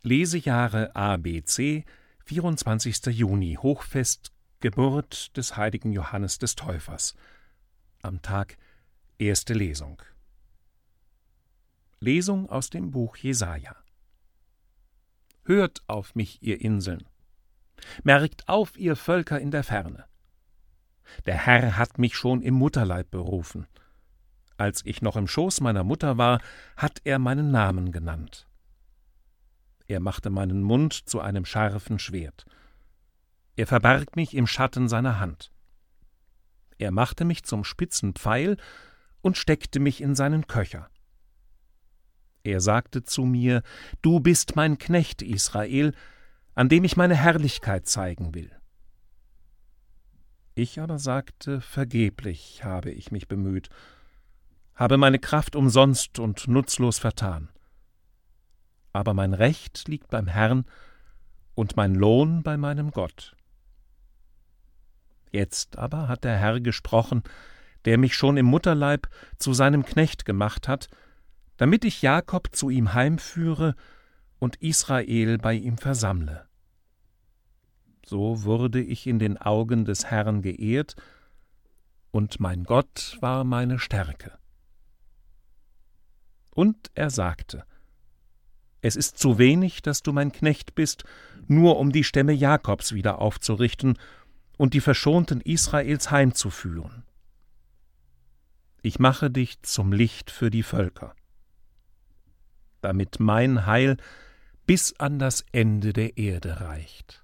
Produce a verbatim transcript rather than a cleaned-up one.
Lesejahre A B C, vierundzwanzigster Juni, Hochfest, Geburt des heiligen Johannes des Täufers. Am Tag erste Lesung. Lesung aus dem Buch Jesaja. Hört auf mich, ihr Inseln! Merkt auf, ihr Völker in der Ferne! Der Herr hat mich schon im Mutterleib berufen. Als ich noch im Schoß meiner Mutter war, hat er meinen Namen genannt. Er machte meinen Mund zu einem scharfen Schwert. Er verbarg mich im Schatten seiner Hand. Er machte mich zum spitzen Pfeil und steckte mich in seinen Köcher. Er sagte zu mir: Du bist mein Knecht, Israel, an dem ich meine Herrlichkeit zeigen will. Ich aber sagte: Vergeblich habe ich mich bemüht, habe meine Kraft umsonst und nutzlos vertan. Aber mein Recht liegt beim Herrn und mein Lohn bei meinem Gott. Jetzt aber hat der Herr gesprochen, der mich schon im Mutterleib zu seinem Knecht gemacht hat, damit ich Jakob zu ihm heimführe und Israel bei ihm versammle. So wurde ich in den Augen des Herrn geehrt, und mein Gott war meine Stärke. Und er sagte: Es ist zu wenig, dass du mein Knecht bist, nur um die Stämme Jakobs wieder aufzurichten und die Verschonten Israels heimzuführen. Ich mache dich zum Licht für die Völker, damit mein Heil bis an das Ende der Erde reicht.